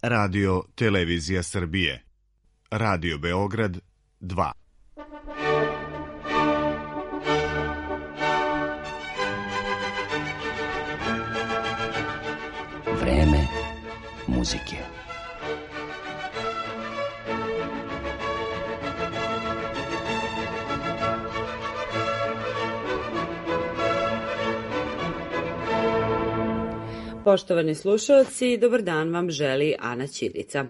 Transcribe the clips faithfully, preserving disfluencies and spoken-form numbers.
Radio Televizija Srbije. Radio Beograd dva. Vreme muzike. Poštovani slušalci, dobar dan vam želi Ana Ćirica.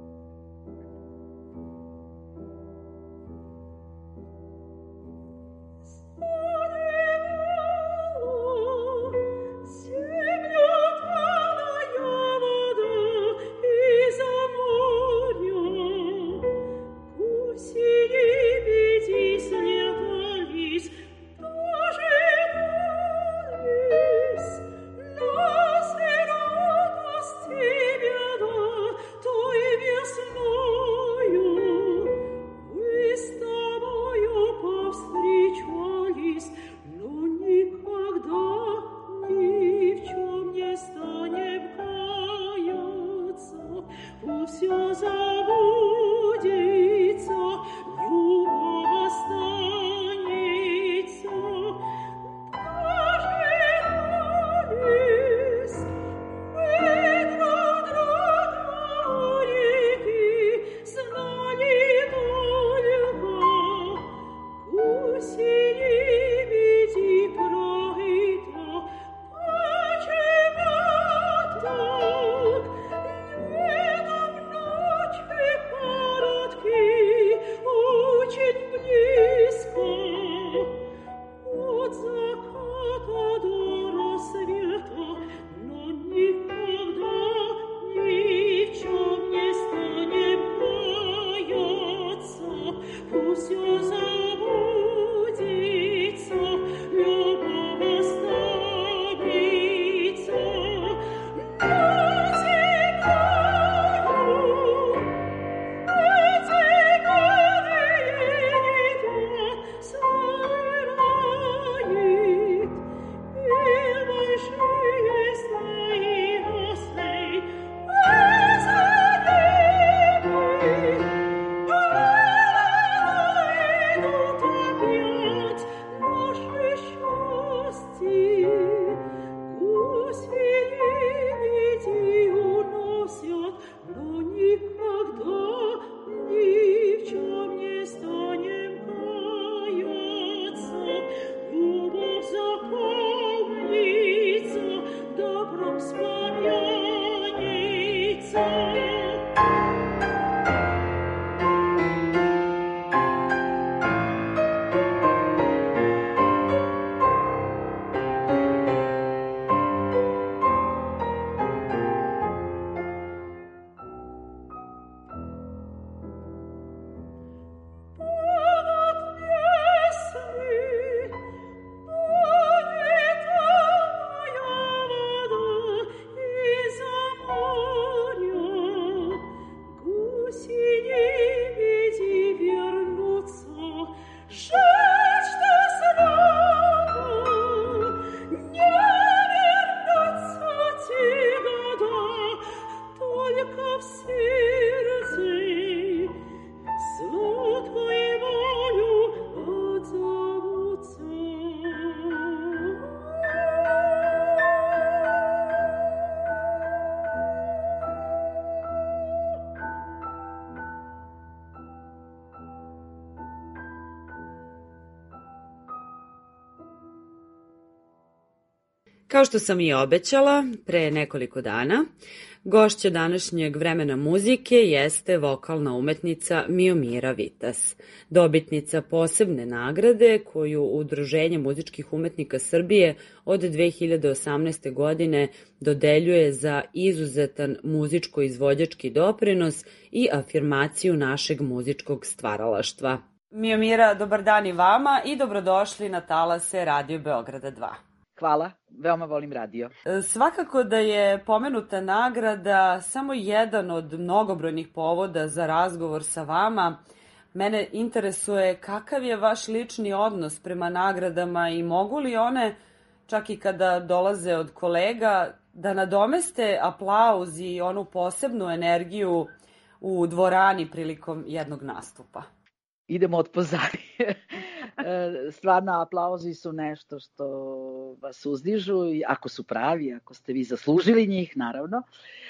Kao što sam i obećala pre nekoliko dana, gošća današnjeg Vremena muzike jeste vokalna umetnica Miomira Vitas, dobitnica posebne nagrade koju Udruženje muzičkih umetnika Srbije od dve hiljade osamnaeste. godine dodeljuje za izuzetan muzičko-izvođački doprinos i afirmaciju našeg muzičkog stvaralaštva. Miomira, dobar dan i vama i dobrodošli na talase Radio Beograda dva. Hvala, veoma volim radio. Svakako da je pomenuta nagrada samo jedan od mnogobrojnih povoda za razgovor sa vama. Mene interesuje kakav je vaš lični odnos prema nagradama i mogu li one, čak i kada dolaze od kolega, da nadomeste aplauz i onu posebnu energiju u dvorani prilikom jednog nastupa? Idemo od pozadije. Stvarno, aplauzi su nešto što vas uzdižu, ako su pravi, ako ste vi zaslužili njih, naravno.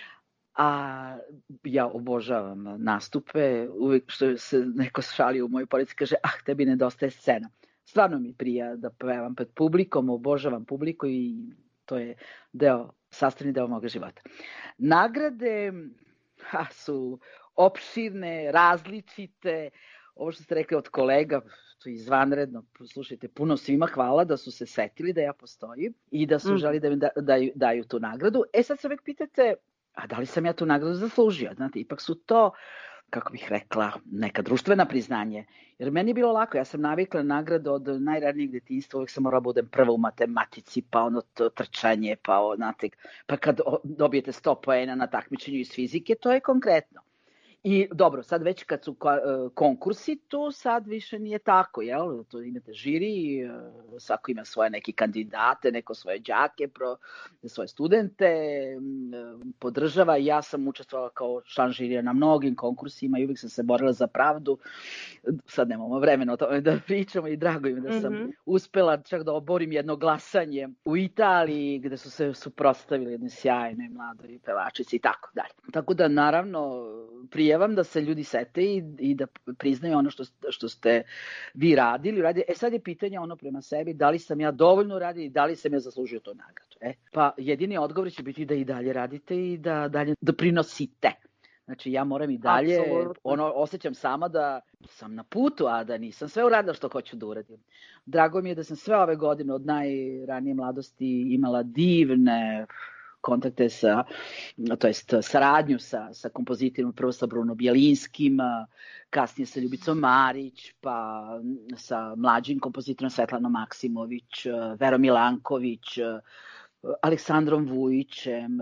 A ja obožavam nastupe, uvijek što se neko šali u mojoj porodici, kaže, ah, tebi nedostaje scena. Stvarno mi prija da pevam pred publikom, obožavam publiku i to je deo, sastavni deo moga života. Nagrade ha, su opširne, različite. Ovo što ste rekli od kolega, to je izvanredno. Slušajte, puno svima hvala da su se setili da ja postojim i da su mm. želi da mi da, daju, daju tu nagradu. E sad se uvek pitate, a da li sam ja tu nagradu zaslužio? Znate, ipak su to, kako bih rekla, neka društvena priznanje. Jer meni je bilo lako, ja sam navikla nagradu od najranijeg detinjstva, uvijek sam morala budem prva u matematici, pa ono trčanje, pa, znate, pa kad dobijete sto poena na takmičenju iz fizike, to je konkretno. I dobro, sad već kad su konkursi, tu sad više nije tako, jel? Tu imate žiri, svako ima svoje neki kandidate, neko svoje đake, pro, svoje studente, podržava. Ja sam učestvovala kao član žirija na mnogim konkursima i uvijek sam se borila za pravdu. Sad nemamo vremena o tome da pričamo i drago im da sam mm-hmm. uspela čak da oborim jedno glasanje u Italiji gde su se suprotstavili jedne sjajne mladoj pevačici i tako dalje. Tako da naravno prije Prijevam da se ljudi sete i, i da priznaju ono što, što ste vi radili. radili. E sad je pitanje ono prema sebi, da li sam ja dovoljno radila i da li sam ja zaslužio to nagradu. E, pa jedini odgovor će biti da i dalje radite i da dalje doprinosite. Znači ja moram i dalje, Absolutno. ono osjećam sama da sam na putu, a da nisam sve uradila što hoću da uradim. Drago mi je da sam sve ove godine od najranije mladosti imala divne kontakte sa, to jest saradnju sa, sa kompozitorom, prvo sa Bruno Bjelinskim, kasnije sa Ljubicom Marić, pa sa mlađim kompozitorom Svetlanom Maksimović, Verom Milanković, Aleksandrom Vujićem,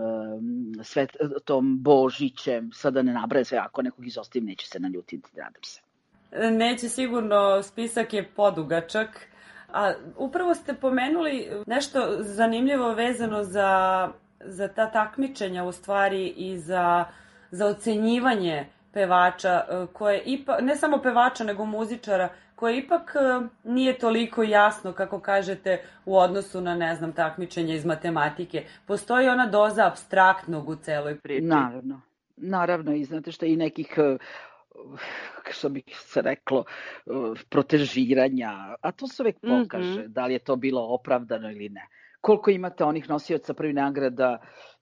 Svetom Božićem, sada ne nabrajem sve, ako nekog izostavim, neće se naljutiti, nadam se. Neće sigurno, spisak je podugačak. A upravo ste pomenuli nešto zanimljivo vezano za za ta takmičenja u stvari i za, za ocenjivanje pevača, koje ipak, ne samo pevača nego muzičara, koje ipak nije toliko jasno, kako kažete, u odnosu na, ne znam, takmičenje iz matematike. Postoji ona doza apstraktnog u celoj priči. Naravno, naravno i znate što i nekih, što bih se reklo, protežiranja, a to se uvek pokaže, mm-hmm. da li je to bilo opravdano ili ne. Koliko imate onih nosioca prvih nagrada,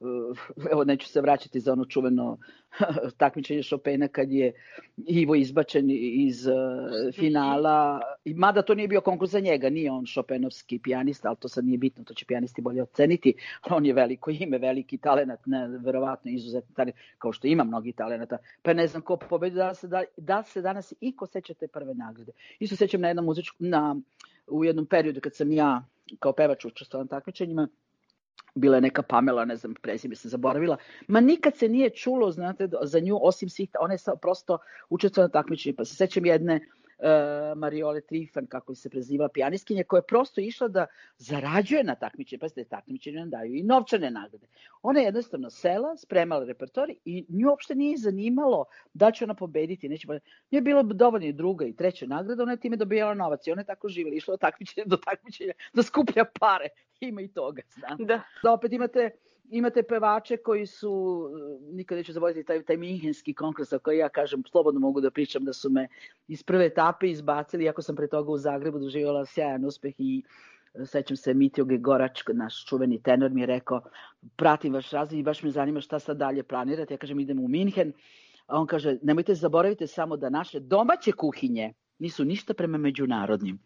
evo neću se vraćati za ono čuveno takmičenje Chopina kad je Ivo izbačen iz finala, mada to nije bio konkurs za njega, nije on Chopinovski pijanista, ali to sad nije bitno, to će pijanisti bolje oceniti, on je veliko ime, veliki talenat, ne, verovatno izuzetno talenat, kao što ima mnogi talenata, pa ne znam ko pobedi, da se, da, da se danas i ko sećate prve nagrade. Isto sećam na jednom muzičkom, na, u jednom periodu kad sam ja kao pevač učestvovala na takmičenjima, bila je neka Pamela, ne znam, prezime se zaboravila, ma nikad se nije čulo, znate, za nju, osim svih, ona je prosto učestvovala na takmičenjima, pa se sećam jedne uh, Mariole Trifan, kako se prezivala pijanistkinja, koja je prosto išla da zarađuje na takmičenje, pa se takmičenje nam daju i novčane nagrade. Ona je jednostavno sela, spremala repertoar i nju uopšte nije zanimalo da će ona pobediti, neće pobediti. Nije bilo dovoljno i druga i treća nagrada, ona je time dobijala novac i ona je tako živjela, išla od takmičenja do takmičenja da skuplja pare. Ima i toga, znam. Da. Da opet imate, imate pevače koji su, nikad neću zaboraviti taj, taj minhenski konkurs, o koji ja kažem, slobodno mogu da pričam da su me iz prve etape izbacili, iako sam pre toga u Zagrebu doživjela sjajan uspeh i sećam se Mitjo Gegorač, naš čuveni tenor, mi je rekao, pratim vaš razvoj i baš me zanima šta sad dalje planirate. Ja kažem, idemo u Minhen, a on kaže, nemojte zaboravite samo da naše domaće kuhinje nisu ništa prema međunarodnim.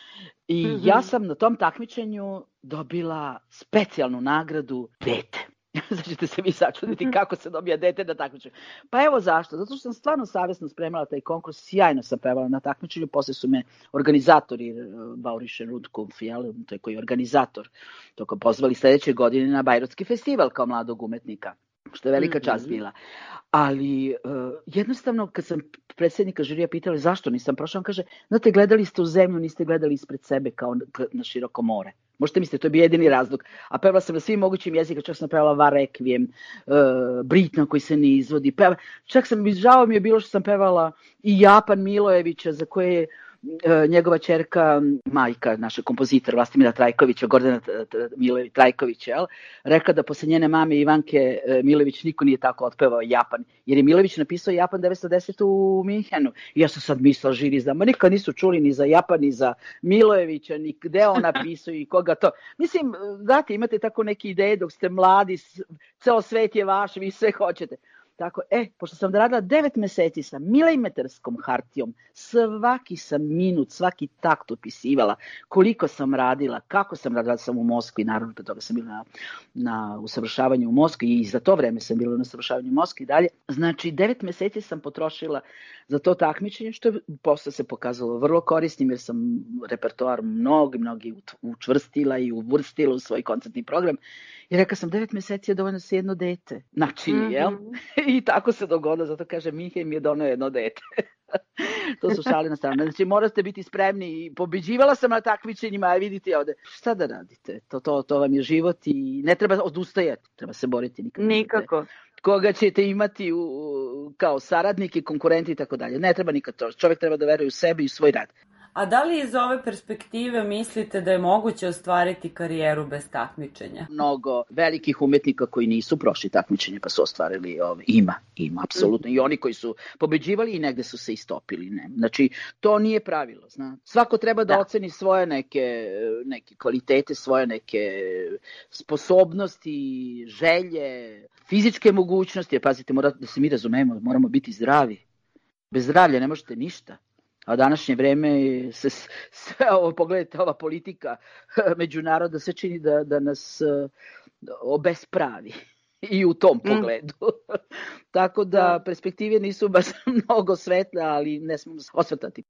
I mm-hmm. ja sam na tom takmičenju dobila specijalnu nagradu dete. Znači ćete se vi začuditi kako se dobija dete na takmičenju. Pa evo zašto. Zato što sam stvarno savjesno spremala taj konkurs. Sjajno sam pevala na takmičenju. Posle su me organizatori, Bauriše Rudkov, jel, to je koji je organizator, toko pozvali sledeće godine na Bajrotski festival kao mladog umetnika. Što je velika čast bila. Ali uh, jednostavno kad sam predsjednika žirija pitala zašto nisam prošla, on kaže, znate, gledali ste u zemlju, niste gledali ispred sebe kao na široko more. Možete misliti, to je bio jedini razlog. A pevala sam na svim mogućim jezika, čak sam pevala Va Requiem, uh, Britna koji se ne izvodi. Peva, čak sam, žao mi je bilo što sam pevala i Japan Milojevića, za koje je uh, njegova ćerka, majka, naša kompozitor Vlastimira Trajkovića, Gordana Milojević Trajkovića, jel? Rekla da posle njene mame Ivanke uh, Milojević niko nije tako otpevao Japan. Jer je Milojević napisao Japan devetsto deset u Minhenu. I ja sam sad mislila žiri za, ma nikad nisu čuli ni za Japan, ni za Milojevića, ni gde on napisao i koga to. Mislim, znate, imate tako neke ideje dok ste mladi, ceo svet je vaš, vi sve hoćete. Tako, e, pošto sam radila devet meseci sa milimetarskom hartijom, svaki sam minut, svaki takt upisivala, koliko sam radila, kako sam radila, sam u Moskvi, naravno, pre toga sam bila na, na usavršavanju u Moskvi i za to vreme sam bila na usavršavanju u Moskvi i dalje. Znači, devet meseci sam potrošila za to takmičenje, što je posle se pokazalo vrlo korisnim, jer sam repertoar mnogi, mnogi učvrstila i uvrstila u svoj koncertni program. I rekla sam, devet meseci je dovoljno se jedno dete načini, mm-hmm. jel? I tako se dogodilo, zato kaže, Minhen mi je doneo jedno dete. To su šale na stranu. Znači, morate biti spremni. I pobeđivala sam na takmičenjima, a vidite ovde, šta da radite? To, to, to vam je život i ne treba odustajati, treba se boriti nikad. Nikako. Koga ćete imati u, kao saradnike, konkurenti i tako dalje. Ne treba nikad to. Čovjek treba da veruje u sebe i u svoj rad. A da li iz ove perspektive mislite da je moguće ostvariti karijeru bez takmičenja? Mnogo velikih umetnika koji nisu prošli takmičenje pa su ostvarili ove. Ima, ima, apsolutno. I oni koji su pobeđivali i negde su se istopili. Ne. Znači, to nije pravilo. Zna. Svako treba da, da oceni svoje neke, neke kvalitete, svoje neke sposobnosti, želje, fizičke mogućnosti. Pazite, mora, da se mi razumemo, moramo biti zdravi. Bez zdravlja ne možete ništa. A današnje vreme se sve ovo, pogledajte, ova politika međunarodna se čini da, da nas obespravi i u tom pogledu. Mm. Tako da perspektive nisu baš mnogo svetle, ali ne smemo se osvrtati.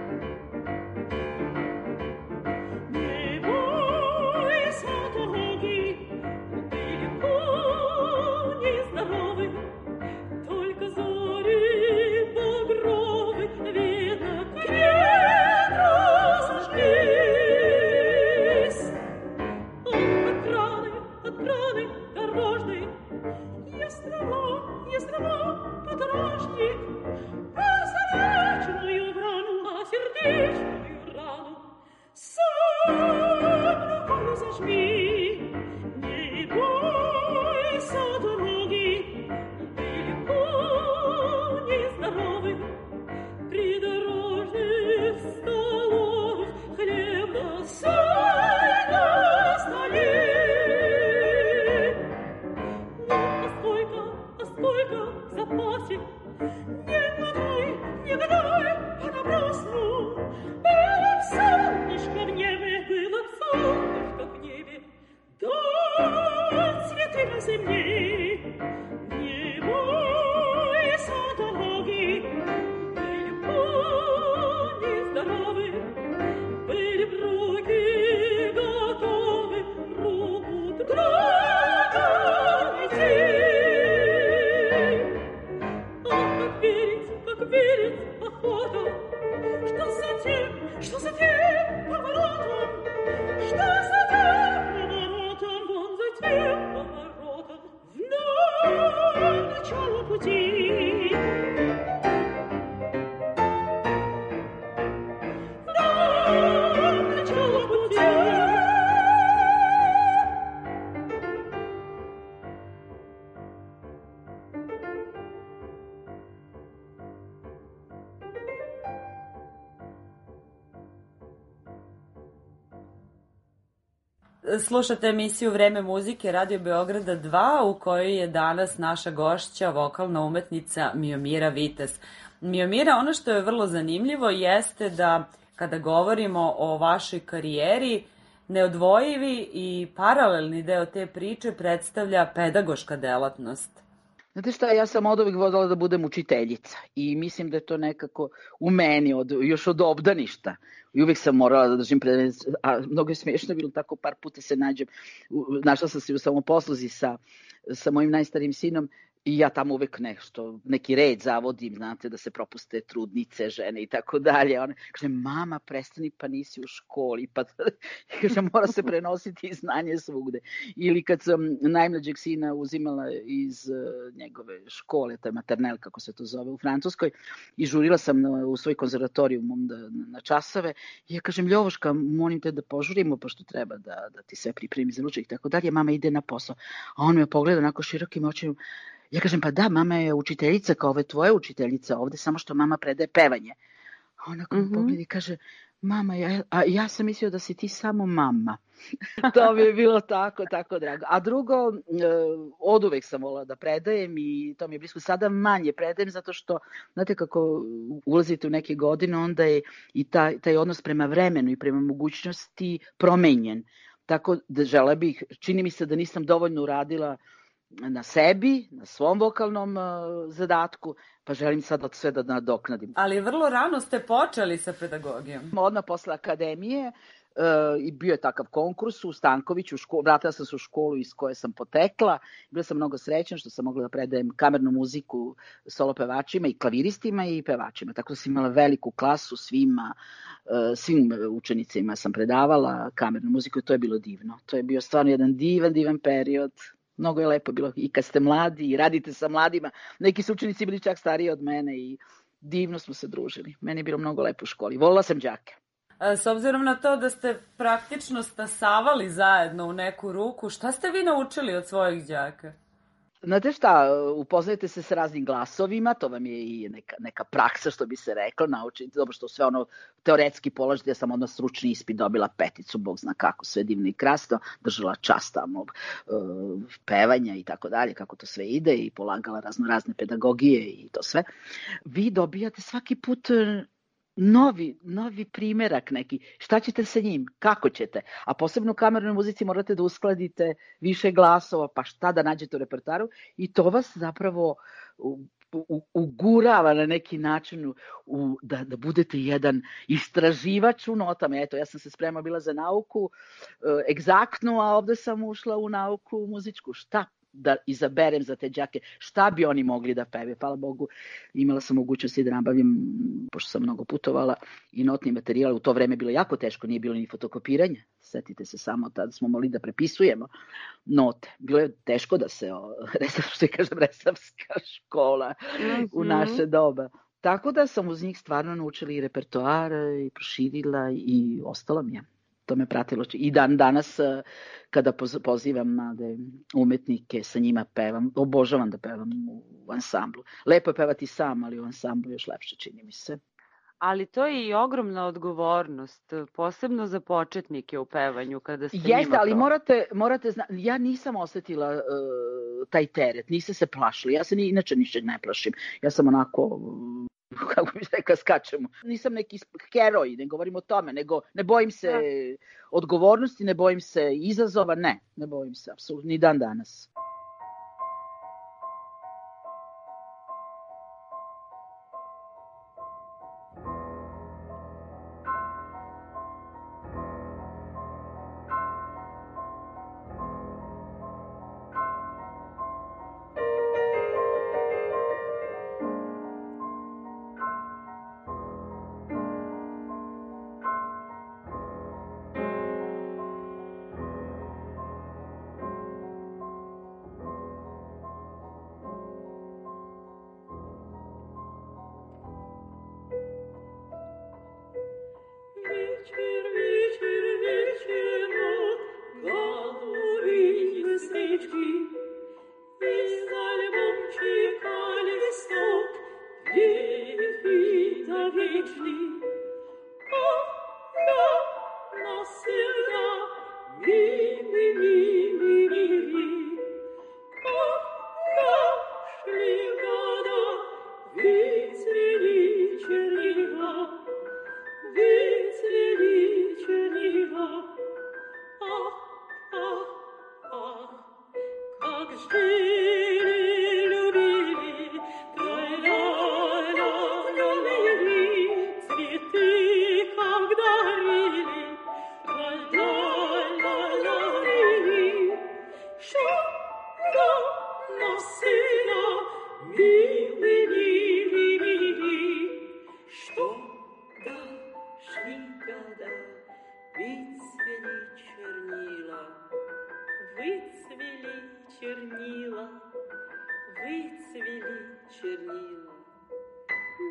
Slušate emisiju Vreme muzike Radio Beograda dva, u kojoj je danas naša gošća, vokalna umetnica Miomira Vites. Miomira, ono što je vrlo zanimljivo jeste da kada govorimo o vašoj karijeri, neodvojivi i paralelni deo te priče predstavlja pedagoška delatnost. Znate šta, ja sam od uvijek vodila da budem učiteljica i mislim da je to nekako u meni, od, još od obdaništa. I uvijek sam morala da držim predavanje, a mnogo je smiješno bilo, tako par puta se nađem, našla sam se u samoposluzi sa, sa mojim najstarijim sinom I ja tamo uvek nešto, neki red zavodim, znate, da se propuste trudnice, žene i tako dalje. Ona kaže, mama, prestani, pa nisi u školi. Pa, kaže, mora se prenositi znanje svugde. Ili kad sam najmlađeg sina uzimala iz uh, njegove škole, to je maternel, kako se to zove u Francuskoj, i žurila sam na, u svoj konzervatorijum da, na časove. I ja kažem, Ljovoška, molim te da požurimo, pošto treba da, da ti sve pripremi za ručak i tako dalje. Mama ide na posao. A on me pogleda onako širokim očima. Ja kažem, pa da, mama je učiteljica kao ove tvoje učiteljice ovde, samo što mama predaje pevanje. A ona kao mm-hmm. pogleda i kaže, mama, ja, a ja sam mislio da si ti samo mama. To mi je bilo tako, tako drago. A drugo, od uvek sam volila da predajem i to mi je blisko. Sada manje predajem zato što, znate kako ulazite u neke godine, onda je i taj, taj odnos prema vremenu i prema mogućnosti promenjen. Tako da žele bih, čini mi se da nisam dovoljno uradila na sebi, na svom vokalnom uh, zadatku, pa želim sad od sve da nadoknadim. Ali vrlo rano ste počeli sa pedagogijom. Odmah posle akademije uh, i bio je takav konkurs u Stankoviću, ško, vratila sam se u školu iz koje sam potekla. Bila sam mnogo srećna što sam mogla da predajem kamernu muziku solo pevačima i klaviristima i pevačima. Tako da sam imala veliku klasu svima, uh, svim učenicima sam predavala kamernu muziku i to je bilo divno. To je bio stvarno jedan divan, divan period. Mnogo je lepo bilo i kad ste mladi i radite sa mladima. Neki su učenici bili čak stariji od mene i divno smo se družili. Meni je bilo mnogo lepo u školi. Volila sam đake. S obzirom na to da ste praktično stasavali zajedno u neku ruku, šta ste vi naučili od svojih đaka? Znate šta, upoznajete se sa raznim glasovima, to vam je i neka, neka praksa, što bi se reklo, naučiti, dobro što sve ono teoretski položite, ja sam odmah stručni ispit dobila peticu, Bog zna kako, sve divno i krasno, držala čast tamo uh, pevanja i tako dalje, kako to sve ide i polagala razno razne pedagogije i to sve. Vi dobijate svaki put novi, novi primerak neki. Šta ćete sa njim? Kako ćete? A posebno u kamernoj muzici morate da uskladite više glasova, pa šta da nađete u repertoaru i to vas zapravo u, u, ugurava na neki način u, da, da budete jedan istraživač u notama. Eto, ja sam se spremala bila za nauku e, egzaktnu, a ovde sam ušla u nauku muzičku. Šta da izaberem za te đake, šta bi oni mogli da peve. Hvala Bogu, imala sam mogućnosti da nabavim, pošto sam mnogo putovala, i notni materijal. U to vreme bilo jako teško, nije bilo ni fotokopiranje. Setite se samo, tada smo mogli da prepisujemo note. Bilo je teško da se, što kažem, resavska škola mm-hmm. u naše doba. Tako da sam uz njih stvarno naučila i repertoar i proširila i ostalo mi je. To me pratilo. I dan danas kada pozivam mlade umetnike, sa njima pevam, obožavam da pevam u ansamblu. Lepo je pevati sam, ali u ansamblu još lepše, čini mi se. Ali to je i ogromna odgovornost, posebno za početnike u pevanju. Kada ste Jeste, njima ali to... morate, morate zna... ja nisam osetila uh, taj teret, niste se plašili. Ja se ni, inače ničeg ne plašim. Ja sam onako... kako bi rekla, skačemo. Nisam neki heroj, ne govorim o tome, nego ne bojim se da. odgovornosti, ne bojim se izazova, ne, ne bojim se, apsolutno, ni dan danas.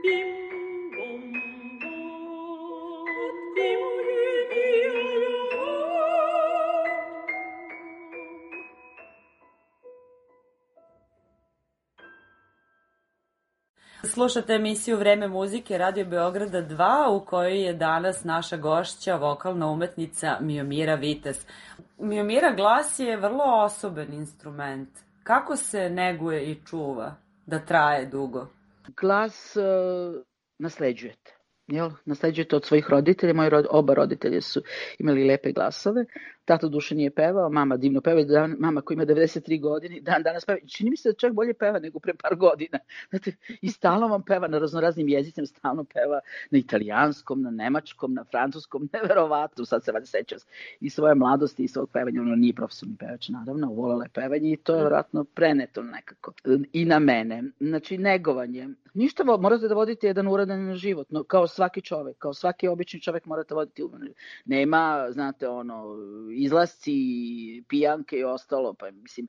Slušate emisiju Vreme muzike Radio Beograda dva u kojoj je danas naša gošća, vokalna umetnica Miomira Vites. Miomira, glas je vrlo osoben instrument. Kako se neguje i čuva da traje dugo? Glas uh, nasleđujete. Jel? Nasleđujete od svojih roditelja. Moji rod, oba roditelja su imali lepe glasove. Tato duše nije pevao, mama divno peva. Dan, mama koja ima devedeset tri godine, dan danas peva. Čini mi se da čak bolje peva nego pre par godina. Znate, i stalno vam peva na raznoraznim jezicima, stalno peva na italijanskom, na nemačkom, na francuskom, neverovatno. Sad se valjda sećam i svoje mladosti i svog pevanja. Ono nije profesionalni pevač, naravno, volela je pevanje i to je vjerojatno preneto nekako. I na mene. Znači, negovanje. Ništa, morate da vodite jedan uradan život, no, kao svaki čovek, kao svaki obični čovek morate voditi uradan život. Nema, znate, ono, izlasci, pijanke i ostalo, pa mislim,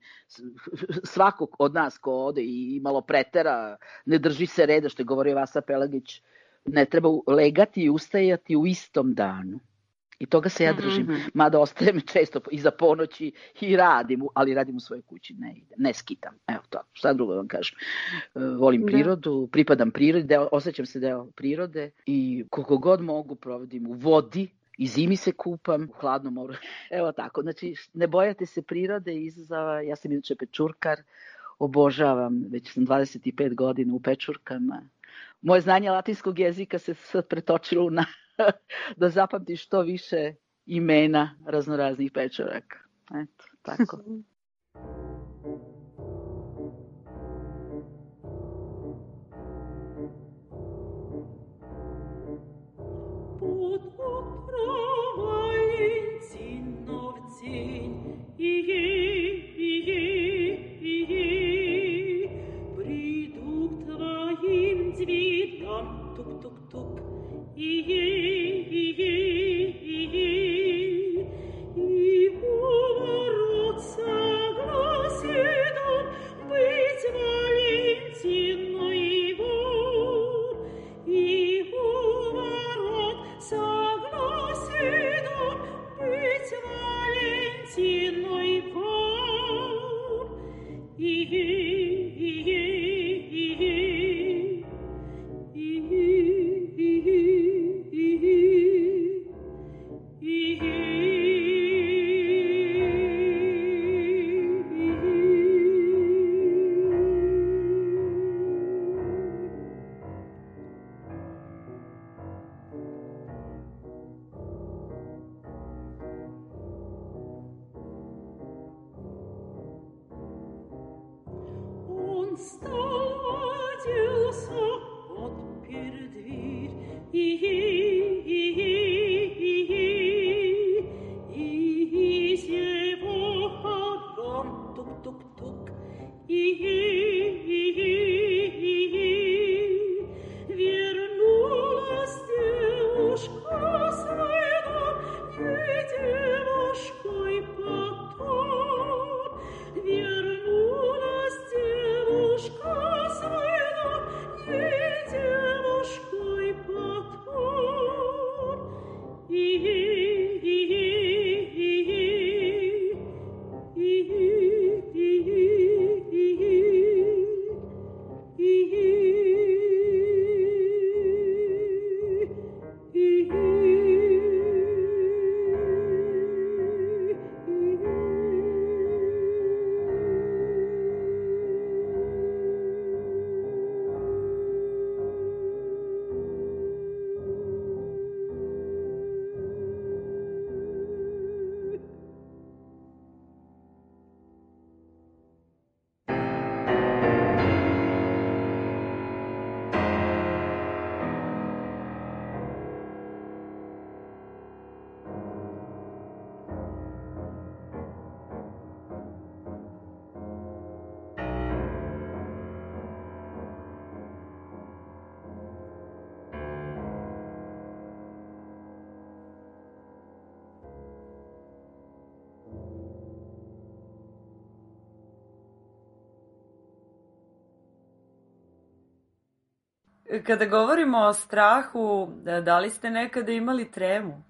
svakog od nas ko ode i malo pretera, ne drži se reda, što je govorio Vasa Pelagić, ne treba legati i ustajati u istom danu. I toga se ja držim, mm-hmm. mada ostajem često iza ponoći i radim, ali radim u svojoj kući, ne ide, ne skitam. Evo to, šta drugo vam kažem. Volim prirodu, pripadam prirodi, deo, osjećam se deo prirode i koliko god mogu provodim u vodi, i zimi se kupam, u hladnom moru. Evo tako, znači ne bojate se prirode i izazova. Ja sam inače pečurkar, obožavam, već sam dvadeset pet godina u pečurkama. Moje znanje latinskog jezika se sad pretočilo na da zapamti što više imena raznoraznih pečuraka. Eto, tako. I, i, i, i, Kada govorimo o strahu, da li ste nekada imali tremu?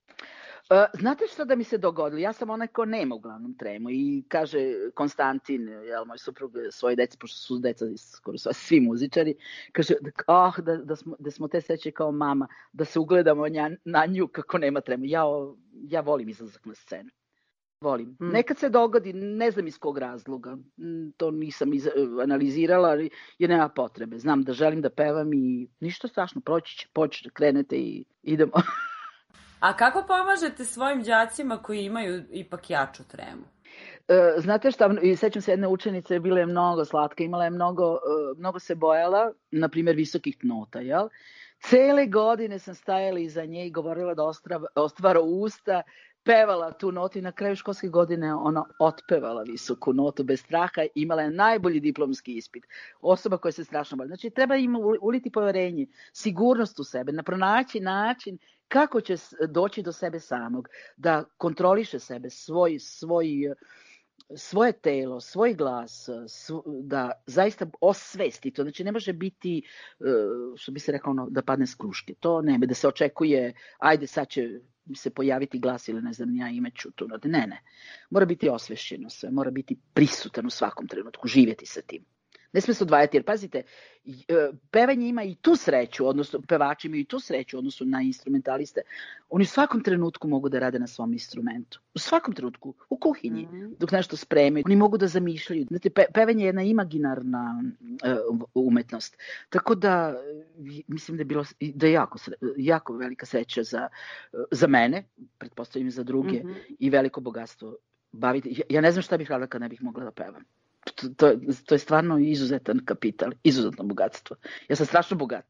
Znate što da mi se dogodilo? Ja sam onaj ko nema uglavnom tremu i kaže Konstantin, jel, moj suprug, svoje dece, pošto su deca skoro svi muzičari, kaže, ah, da, da, smo, da smo te sreće kao mama, da se ugledamo nja, na nju kako nema tremu. Ja, ja volim izlazak na scenu. Volim. Mm. Nekad se dogodi, ne znam iz kog razloga, to nisam iz, analizirala, ali je nema potrebe. Znam da želim da pevam i ništa strašno, proći će, počne, krenete i idemo. A kako pomažete svojim đacima koji imaju ipak jaču tremu? Znate šta, sećam se jedne učenice, bila je mnogo slatka, imala je mnogo, mnogo se bojala, na primjer visokih nota, jel? Cele godine sam stajala iza nje i govorila da ostvara usta, pevala tu notu i na kraju školske godine ona otpevala visoku notu bez straha, imala je najbolji diplomski ispit. Osoba koja se strašno boji. Znači, treba im uliti poverenje, sigurnost u sebe, na pronaći način kako će doći do sebe samog, da kontroliše sebe, svoj, svoj, svoje telo, svoj glas, da zaista osvesti to. Znači, ne može biti, što bi se rekao, ono, da padne s kruške. To ne, da se očekuje, ajde, sad će se pojaviti glas ili ne znam, ja imeću tu. Ne, ne. Mora biti osvešćeno sve, mora biti prisutan u svakom trenutku, živjeti sa tim. Ne sme se odvajati, jer pazite, pevanje ima i tu sreću, odnosno pevači imaju i tu sreću, odnosno na instrumentaliste. Oni u svakom trenutku mogu da rade na svom instrumentu. U svakom trenutku, u kuhinji, mm-hmm. dok nešto spremaju. Oni mogu da zamišljaju. Znate, pe, pevanje je jedna imaginarna uh, umetnost. Tako da, mislim da je bilo, da je jako, jako velika sreća za, za mene, pretpostavljam za druge, mm-hmm. i veliko bogatstvo. Baviti. Ja ne znam šta bih radila kad ne bih mogla da pevam. To, to, to je stvarno izuzetan kapital, izuzetno bogatstvo. Ja sam strašno bogata.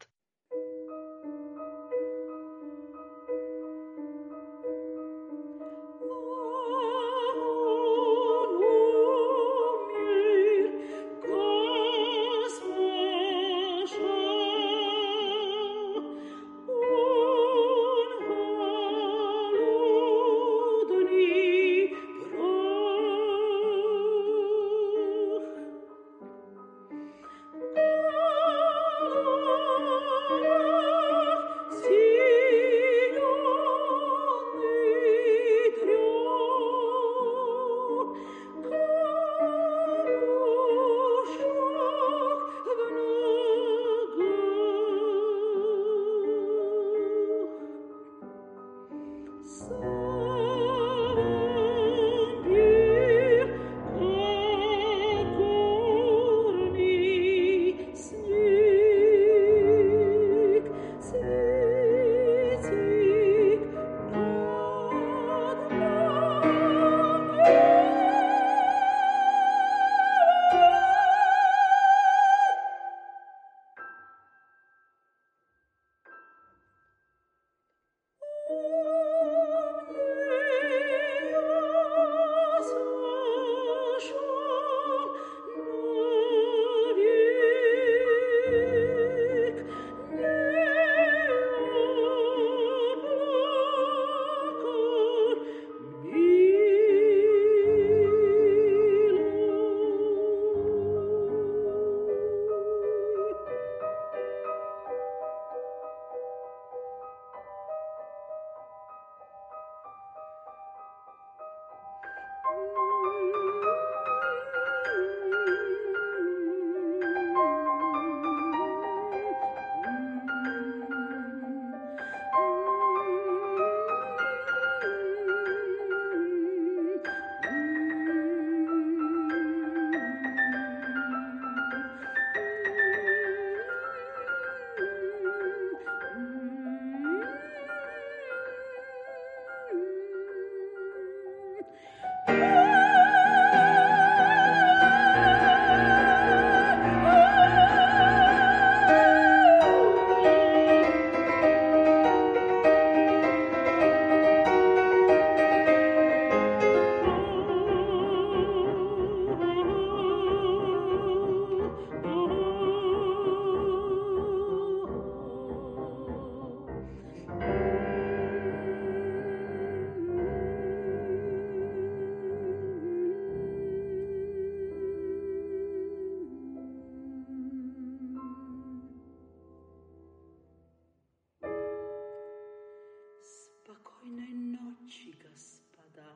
Spokojnoj noći, gospoda.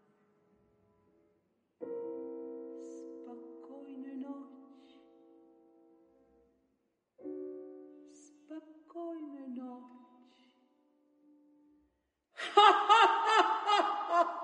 Spokojnoj noći. Spokojnoj noći. Ha, ha, ha, ha, ha, ha.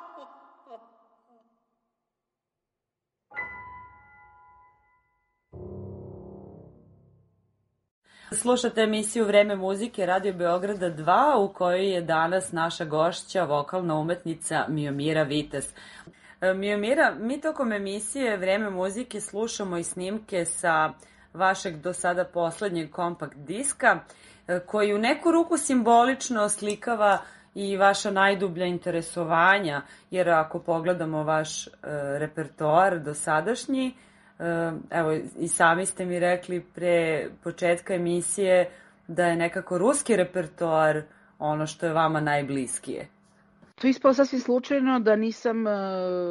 Slušate emisiju Vreme muzike Radio Beograda dva, u kojoj je danas naša gošća, vokalna umetnica Miomira Vites. Miomira, mi tokom emisije Vreme muzike slušamo i snimke sa vašeg do sada poslednjeg kompakt diska, koji u neku ruku simbolično oslikava i vaša najdublja interesovanja, jer ako pogledamo vaš e, repertoar dosadašnji, evo, i sami ste mi rekli pre početka emisije da je nekako ruski repertoar ono što je vama najbliskije. To je ispalo sasvim slučajno da nisam uh,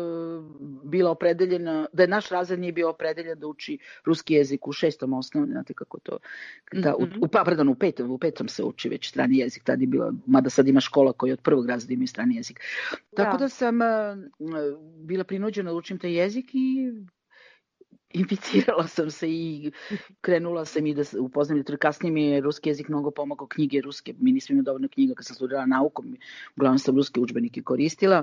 bila opredeljena, da je naš razred nije bio opredeljen da uči ruski jezik u šestom osnovnom, znate kako to, da, u, u, pa, pardon, u petom, u petom se uči već strani jezik, tad je bila, mada sad ima škola koja od prvog razreda ima strani jezik. Tako da, da sam uh, bila prinuđena da učim taj jezik i inficirala sam se i krenula sam i da upoznam literature. Kasnije mi je ruski jezik mnogo pomogao, knjige ruske, mi nismo imali dovoljno knjiga kad sam studirala naukom, uglavnom sam ruske udžbenike koristila,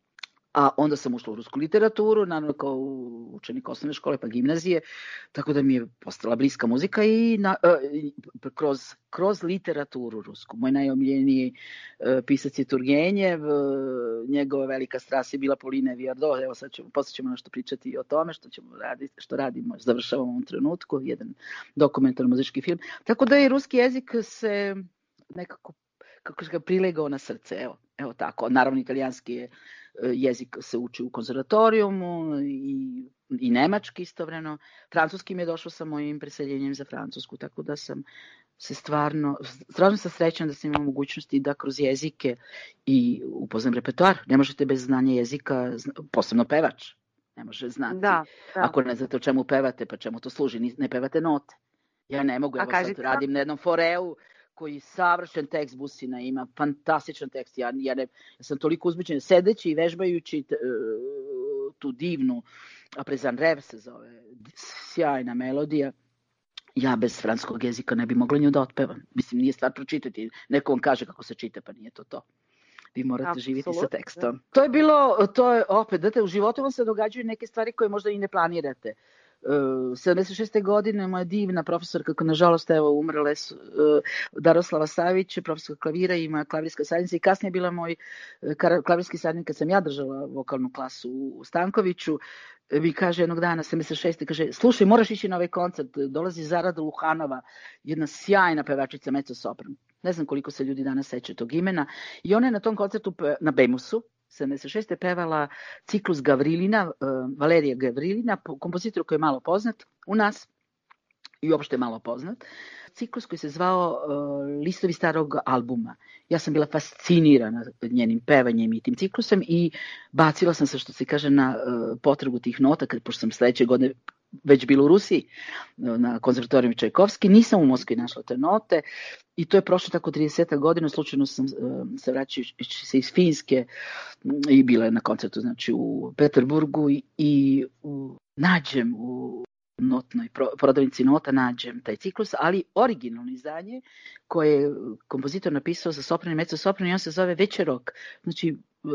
a onda sam ušla u rusku literaturu, naravno kao učenik osnovne škole pa gimnazije, tako da mi je postala bliska muzika i na, uh, kroz, kroz literaturu rusku. Moj najomiljeniji uh, pisac je Turgenjev, uh, njegova velika strast je bila Polina Viardot, evo sad ćemo, posle ćemo nešto pričati i o tome što ćemo raditi, što radimo, završavamo u ovom trenutku, jedan dokumentarno muzički film. Tako da je ruski jezik se nekako, kako ga prilegao na srce, evo, evo tako. Naravno, italijanski je jezik se uči u konzervatorijumu i, i nemački istovremeno. Francuski mi je došao sa mojim preseljenjem za Francusku, tako da sam se stvarno, stvarno sam srećna da sam imala mogućnosti da kroz jezike i upoznam repertoar. Ne možete bez znanja jezika, posebno pevač, ne može znati. Da, da. Ako ne znate o čemu pevate, pa čemu to služi, ne pevate note. Ja ne mogu, evo sad radim na jednom foreu, koji savršen tekst Busina ima, fantastičan tekst. Ja, ja, ne, ja sam toliko uzbuđena, sedeći i vežbajući t, tu divnu, Aprezan Rev se zove, sjajna melodija. Ja bez francuskog jezika ne bi mogla nju da otpevam. Mislim, nije stvar pročitati. Neko vam kaže kako se čita, pa nije to to. Vi morate Absolut. živjeti sa tekstom. To je bilo, to je, opet, date, u životu vam se događaju neke stvari koje možda i ne planirate. Uh, sedamdeset šeste godine moja divna profesorka, koja nažalost evo umrla su, uh, Daroslava Savić, profesor klavira i moja klavirska saradnica i kasnije bila moj uh, klavirski saradnik kad sam ja držala vokalnu klasu u Stankoviću, mi kaže jednog dana, sedamdeset šeste kaže, slušaj, moraš ići na ovaj koncert, dolazi Zarada Luhanova, jedna sjajna pevačica mezzo-sopran. Ne znam koliko se ljudi danas seća tog imena. I ona je na tom koncertu na Bemusu sedamdeset šeste pevala ciklus Gavrilina, uh, Valerija Gavrilina, kompozitor koji je malo poznat u nas i uopšte malo poznat. Ciklus koji se zvao uh, Listovi starog albuma. Ja sam bila fascinirana njenim pevanjem i tim ciklusom i bacila sam se, što se kaže, na uh, potragu tih nota, kad, pošto sam sledeće godine već bila u Rusiji na konzervatoriju Čajkovski, nisam u Moskvi našla te note i to je prošlo tako trideset godina, slučajno sam uh, se vraćajući se iz Finske i bila je na koncertu znači u Peterburgu i, i u, nađem u notnoj pro, prodavnici nota nađem taj ciklus, ali originalno izdanje koje je kompozitor napisao za sopran i mezzo-sopran i on se zove Večerok, znači uh,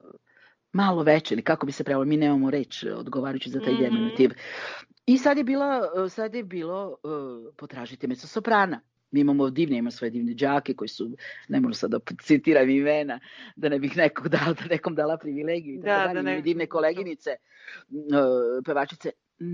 malo veće, ili kako bi se prevelo, mi nemamo reč odgovarajući za taj deminutiv. I sad je, bila, sad je bilo uh, potražite mezzo-soprana. Mi imamo divne, imamo svoje divne đake koji su, ne mogu sad da citiram imena, da ne bih nekog dala, da nekom dala privilegiju i tako da, dalje. Da ne... Divne koleginice, uh, pevačice.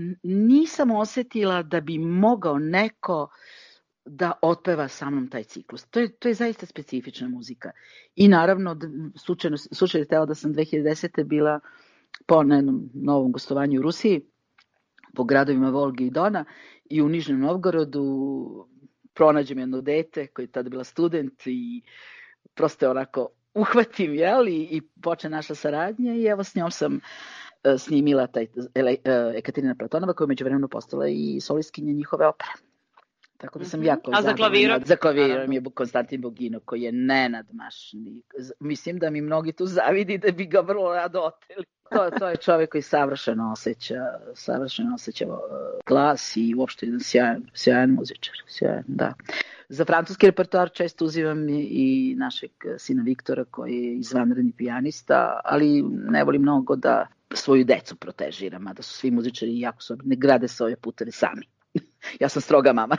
Nisam osetila da bi mogao neko da otpeva sa mnom taj ciklus. To je, to je zaista specifična muzika. I naravno, slučajno, slučajno je teo da sam dve hiljade desete bila po jednom novom gostovanju u Rusiji, po gradovima Volge i Dona i u Nižnom Novgorodu pronađem jedno dete koji je tada bila student i prosto onako uhvatim, jel, i, i počne naša saradnja i evo s njom sam uh, snimila taj uh, Ekaterina Platonova koja je međuvremeno postala i solistkinja njihove opere. Tako da sam Mhm. jako A za klavirom? zadovoljna. Za klavirom Naravno. je Konstantin Boginov koji je nenadmašni. Z- Mislim da mi mnogi tu zavidi da bi ga vrlo rado oteli. To, to je čovjek koji savršeno osjeća, savršeno osjeća uh, glas i uopšte jedan sjajan, sjajan muzičar. Sjajan, da. Za francuski repertoar često uzivam i, i našeg sina Viktora koji je izvanredni pijanista, ali ne volim mnogo da svoju decu protežiram, a da su svi muzičari jako su, ne grade svoje puteve sami. Ja sam stroga mama.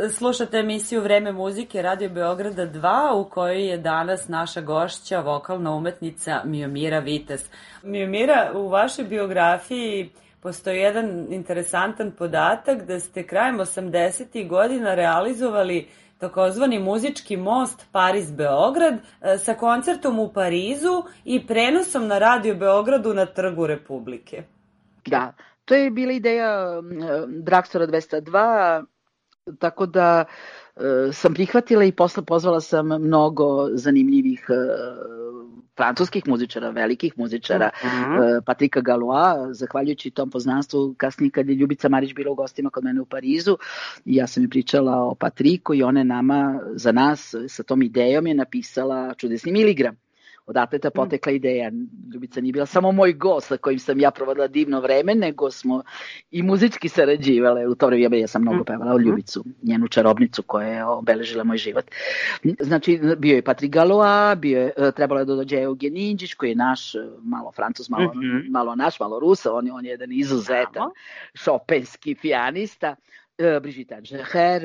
Slušate emisiju Vreme muzike Radio Beograda dva, u kojoj je danas naša gošća, vokalna umetnica Miomira Vites. Miomira, u vašoj biografiji postoji jedan interesantan podatak da ste krajem osamdesetih godina realizovali takozvani muzički most Pariz-Beograd sa koncertom u Parizu i prenosom na Radio Beogradu na Trgu Republike. Da, to je bila ideja Dragstora dvesta dva, tako da e, sam prihvatila i posle pozvala sam mnogo zanimljivih e, francuskih muzičara, velikih muzičara, uh-huh. e, Patrika Galois, zahvaljujući tom poznanstvu, kasnije kad je Ljubica Marić bila u gostima kod mene u Parizu, ja sam mi pričala o Patriku i ona nama, za nas, sa tom idejom je napisala Čudesni miligram. Odatle ta potekla ideja. Ljubica nije bila samo moj gost sa kojim sam ja provodila divno vreme, nego smo i muzički sarađivale. U to vreme ja sam mnogo pevala o Ljubicu, njenu čarobnicu koja je obeležila moj život. Znači, bio je Patrik Galois, bio je, trebalo je da dođe Eugen Indžić, koji je naš, malo Francuz, malo, mm-hmm. malo naš, malo Rusa, on je, on je jedan izuzetan šopenski pijanista. Brigitte Adžeher,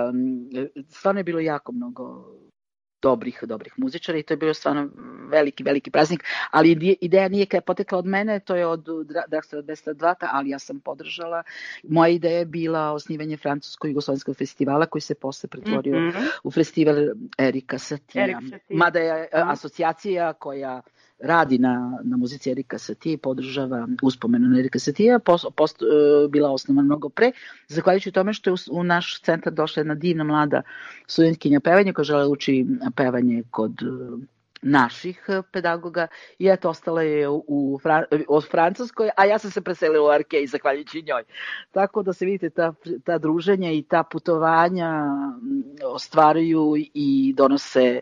stvarno je bilo jako mnogo dobrih, dobrih muzičara i to je bio stvarno veliki, veliki praznik, ali ideja nije kada je potekla od mene, to je od Dragstora dvesta dva, ali ja sam podržala. Moja ideja je bila osnivanje francusko-jugoslovenskog festivala koji se posle pretvorio mm-hmm. u festival Erika Satija. Erik Satie. Mada je asocijacija koja radi na, na muzici Erika Satie, podržava uspomenu na Erika Satija, post, post, bila osnovana mnogo pre, zahvaljujući tome što je u, u naš centar došla jedna divna mlada studentkinja pevanja koja žele uči pevanje kod naših pedagoga i eto ostala je u, u, od Francuskoj, a ja sam se preselila u Arkej zahvaljujući njoj. Tako da se vidite, ta, ta druženja i ta putovanja ostvaruju i donose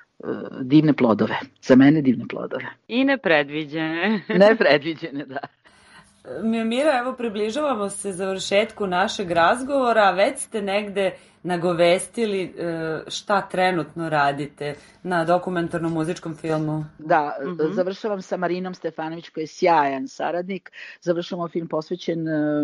divne plodove. Za mene divne plodove. I nepredviđene. Nepredviđene, da. Miomira, evo približavamo se završetku našeg razgovora, već ste negde nagovestili šta trenutno radite na dokumentarnom muzičkom filmu. Da, uh-huh. završavam sa Marinom Stefanović koji je sjajan saradnik. Završavamo film posvećen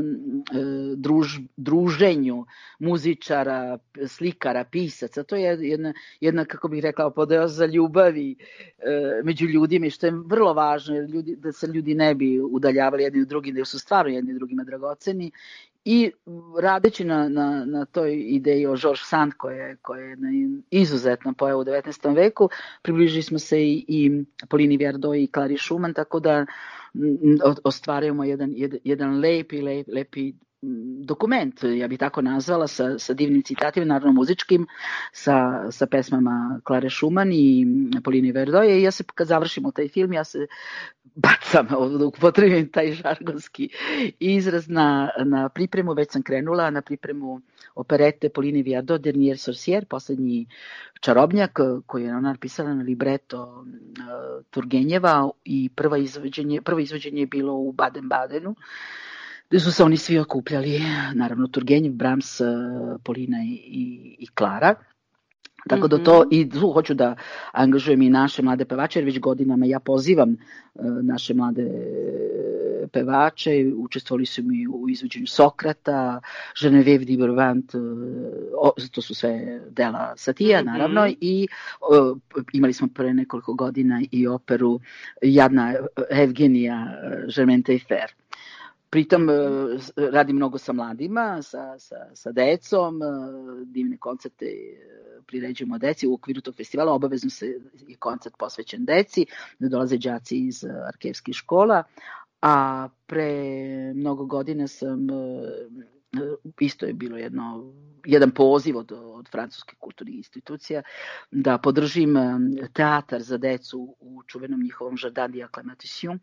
druž, druženju muzičara, slikara, pisaca. To je jedna, jedna kako bih rekla, podeoza ljubavi među ljudima i što je vrlo važno jer ljudi, da se ljudi ne bi udaljavali jedni od drugih, da su stvarno jedni drugima dragoceni. I radeći na, na, na toj ideji o George Sand, koja je, koja je izuzetna pojava u devetnaestom veku, približili smo se i, i Polini Viardot i Klari Schumann, tako da ostvarujemo jedan, jedan, jedan lepi, lep, lepi dokument, ja bih tako nazvala, sa, sa divnim citatima, naravno muzičkim, sa, sa pesmama Klare Schumann i Polini Viardot. I ja se, kad završimo taj film, ja se bacam, upotrebim taj žargonski izraz na, na pripremu, već sam krenula na pripremu operete Polini Viardot, Dernier Sorcier, poslednji čarobnjak, koji je ona napisala na libreto uh, Turgenjeva i prvo izvođenje, prvo izvođenje je bilo u Baden-Badenu, gde su se oni svi okupljali, naravno Turgenjev, Brahms, Polina i, i, i Klara. Tako da to, i tu hoću da angažujem i naše mlade pevače, jer već godinama ja pozivam uh, naše mlade pevače, učestvovali su mi u izvođenju Sokrata, Geneviève d'Ibervant, uh, to su sve dela Satija, mm-hmm. naravno, i uh, imali smo pre nekoliko godina i operu Jadna Evgenija, Germaine Taillefer. Pritom radim mnogo sa mladima, sa, sa, sa decom, divne koncerte priređujemo deci u okviru tog festivala, obavezno se je koncert posvećen deci, da dolaze đaci iz arkejevskih škola, a pre mnogo godina sam, isto je bilo jedno, jedan poziv od, od francuskih kulturnih institucija da podržim teatar za decu u čuvenom njihovom Jardin d'Acclimatation,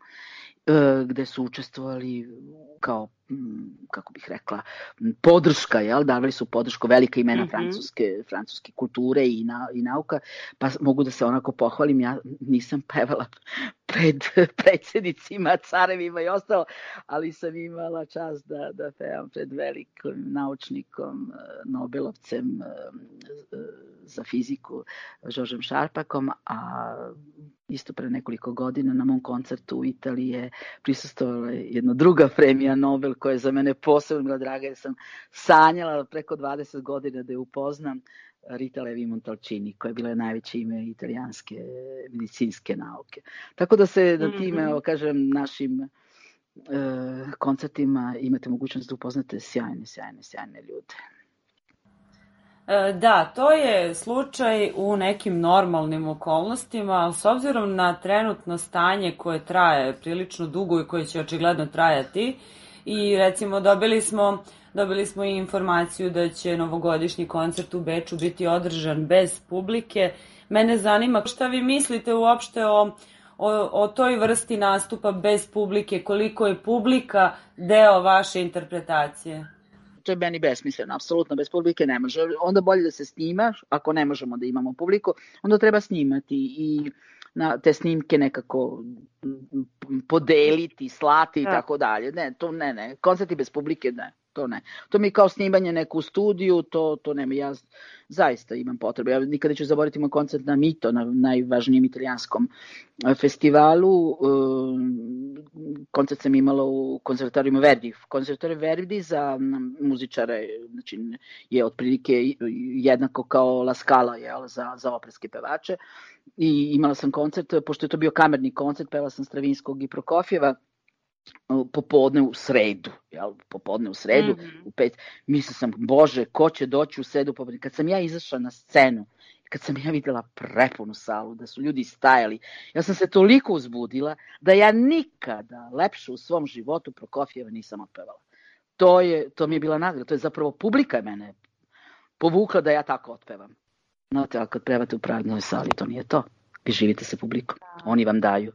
gde su učestvovali kao, kako bih rekla, podrška, jel? Davali su podršku, velika imena mm-hmm. francuske, francuske kulture i, na, i nauka, pa mogu da se onako pohvalim, ja nisam pevala pred predsjednicima, carevima i ostalo, ali sam imala čast da, da pevam pred velikim naučnikom, Nobelovcem za fiziku, Georgem Šarpakom, a isto pre nekoliko godina na mom koncertu u Italiji je prisustvovala jedna druga premija Nobel koja je za mene posebno bila draga jer sam sanjala preko dvadeset godina da je upoznam, Rita Levi Montalcini, koja je bila najveće ime italijanske medicinske nauke. Tako da se na tim, evo kažem, našim e, koncertima imate mogućnost da upoznate sjajne, sjajne, sjajne ljude. Da, to je slučaj u nekim normalnim okolnostima, ali s obzirom na trenutno stanje koje traje prilično dugo i koje će očigledno trajati, i recimo dobili smo, dobili smo i informaciju da će novogodišnji koncert u Beču biti održan bez publike. Mene zanima šta vi mislite uopšte o, o, o toj vrsti nastupa bez publike, koliko je publika deo vaše interpretacije? To je meni besmisleno, apsolutno, bez publike ne može. Onda bolje da se snima, ako ne možemo da imamo publiku, onda treba snimati i na te snimke nekako podeliti, slati i tako dalje. Ne, to ne, ne. Koncerti bez publike, ne. To ne. To mi je kao snimanje neku studiju, to, to nema. Ja zaista imam potrebe. Ja nikada neću zaboraviti moj koncert na Mito, na najvažnijem italijanskom festivalu. Koncert sam imala u konzervatorijima Verdi. Konzervatorij Verdi za muzičare znači, je otprilike jednako kao La Scala jel, za, za operske pevače. I imala sam koncert, pošto je to bio kamerni koncert, pevala sam Stravinskog i Prokofjeva, popodne u sredu, jel, popodne u sredu, mm-hmm. u pet, mislila sam, bože, ko će doći u sredu popodne, kad sam ja izašla na scenu, kad sam ja videla prepunu salu, da su ljudi stajali, ja sam se toliko uzbudila, da ja nikada lepše u svom životu Prokofjeva nisam otpevala. To je, to mi je bila nagrada, to je zapravo publika mene povukla da ja tako otpevam. Znate, ali kad pevate u praznoj sali, to nije to, vi živite sa publikom, oni vam daju.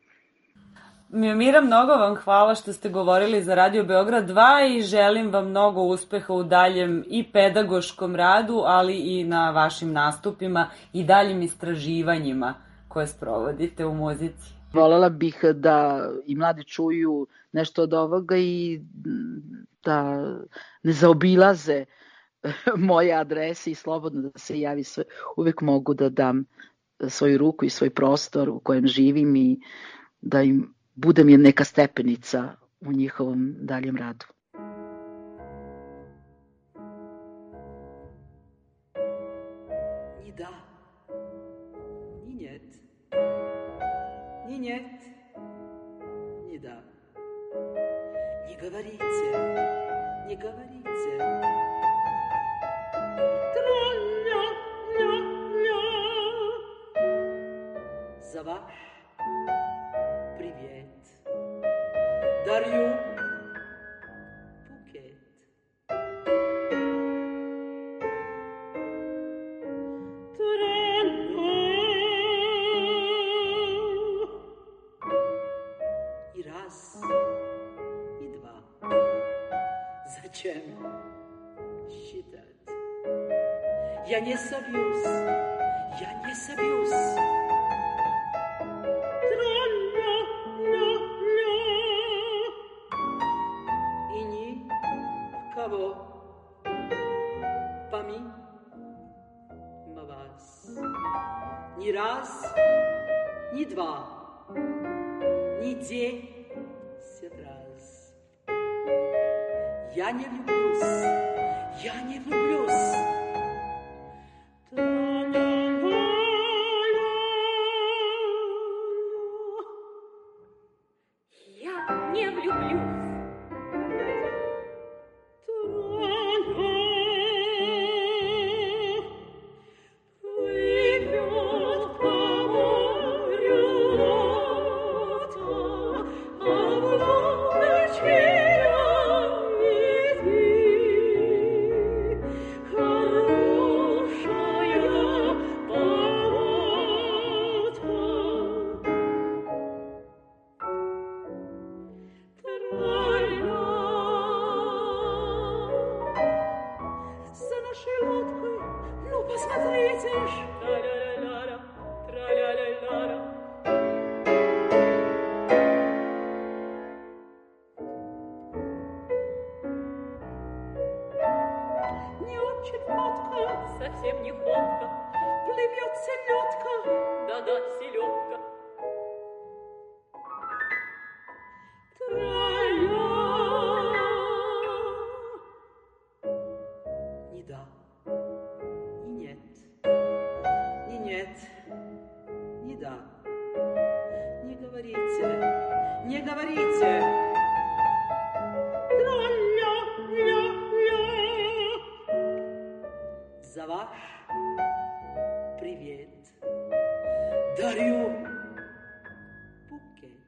Miomira, mnogo vam hvala što ste govorili za Radio Beograd dva i želim vam mnogo uspeha u daljem i pedagoškom radu, ali i na vašim nastupima i daljim istraživanjima koje sprovodite u muzici. Volela bih da i mladi čuju nešto od ovoga i da ne zaobilaze moje adrese i slobodno da se javi sve. Uvek mogu da dam svoju ruku i svoj prostor u kojem živim i da im budem je neka stepenica u njihovom daljem radu. Ni da, ni njet, ni njet, ni da, ni говорите, ni говорите. Тра-ля, ля, ля. За ваш привет дарю букет. И раз, и два. Зачем считать? Я не собьюсь, я не собьюсь. Кого помимо вас ни раз, ни два, ни десять раз. Я не влюблюсь, я не влюблюсь. Я не влюблюсь. Совсем не ходка, плывет селедка, да-да, селедка. дарю букет.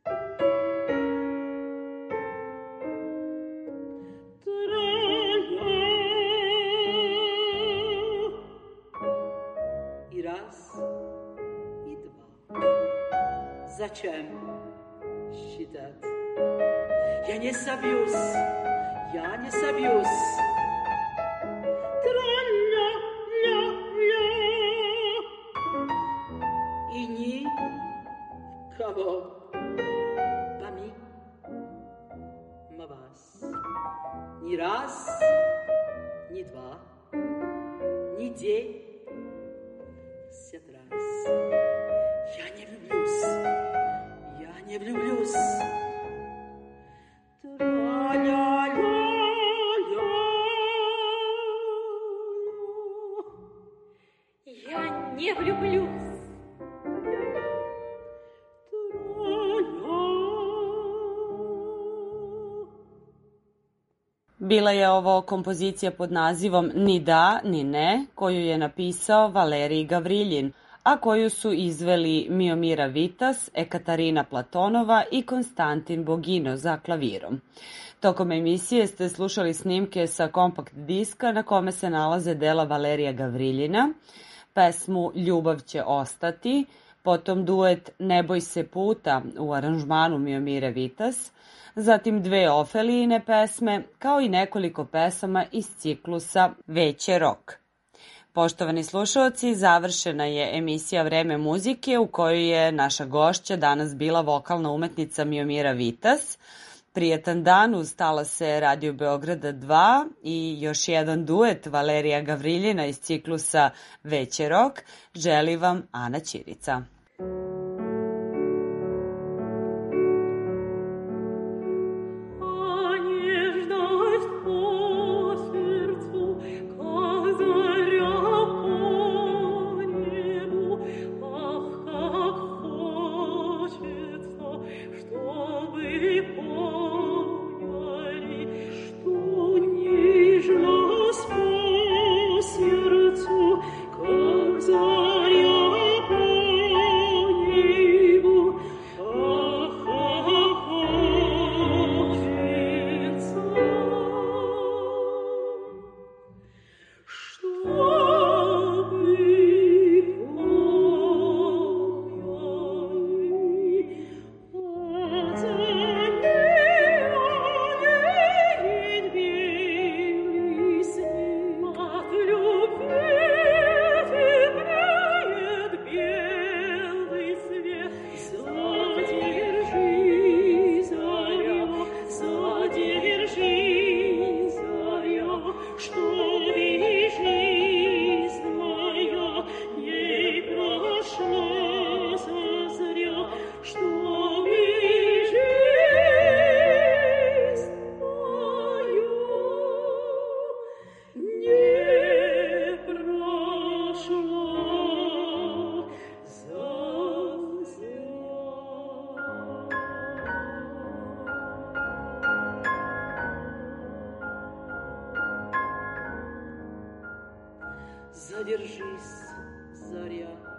И раз, и два. Зачем считать? Я не собьюсь, я не собьюсь. Тра-ля-ля-ля. И ни кого, помимо вас, ни раз, ни два, ни десять раз. Я не влюблюсь, я не влюблюсь. Я не влюблюсь. Bila je ovo kompozicija pod nazivom Ni da, ni ne, koju je napisao Valerij Gavriljin, a koju su izveli Miomira Vitas, Ekaterina Platonova i Konstantin Bogino za klavirom. Tokom emisije ste slušali snimke sa kompakt diska na kome se nalaze dela Valerija Gavriljina, pesmu Ljubav će ostati, potom duet Ne boj se puta u aranžmanu Miomire Vitas, zatim dve Ofelijine pesme, kao i nekoliko pesama iz ciklusa Veće rok. Poštovani slušaoci, završena je emisija Vreme muzike u kojoj je naša gošća danas bila vokalna umetnica Miomira Vitas. Prijetan dan uz talase Radio Beograda dva i još jedan duet Valerija Gavriljina iz ciklusa Veće rok. Želi vam Ana Ćirica. Задержись, заря.